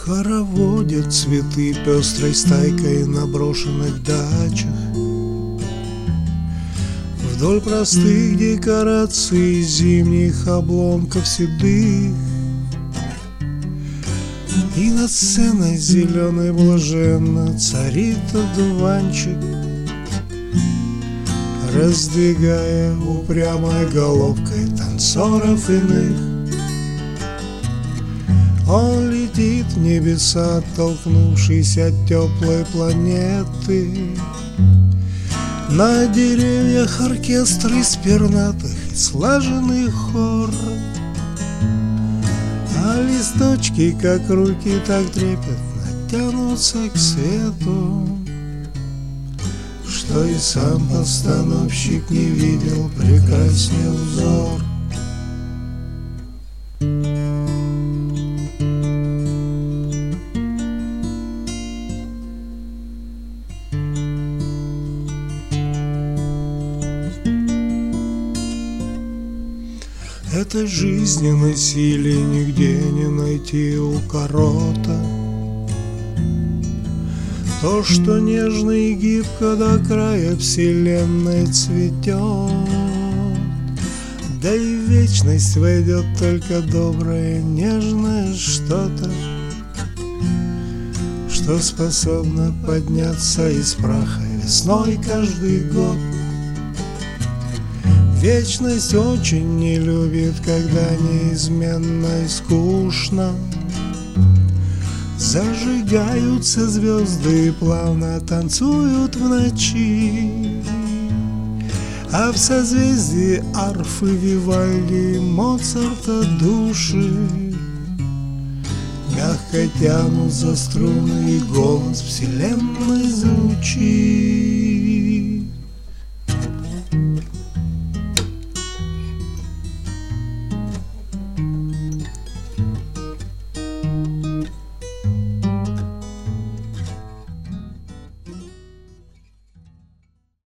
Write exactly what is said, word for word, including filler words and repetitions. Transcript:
Хороводят цветы пестрой стайкой на брошенных дачах. Вдоль простых декораций зимних обломков седых, и над сценой зеленой блаженно царит одуванчик, раздвигая упрямой головкой танцоров иных. Он летит в небеса, оттолкнувшись от теплой планеты. На деревьях оркестр из пернатых и слаженный хор, а листочки, как руки, так трепетно тянутся к свету, что и сам постановщик не видел прекрасней узор. Этой жизненной силе нигде не найти укорота. То, что нежно и гибко до края вселенной цветет, да и в вечность войдет только доброе, нежное что-то, что способно подняться из праха весной каждый год. Вечность очень не любит, когда неизменно и скучно. Зажигаются звезды и плавно танцуют в ночи, а в созвездии арфы Вивальди, Моцарта души мягко тянут за струны, и голос вселенной звучит.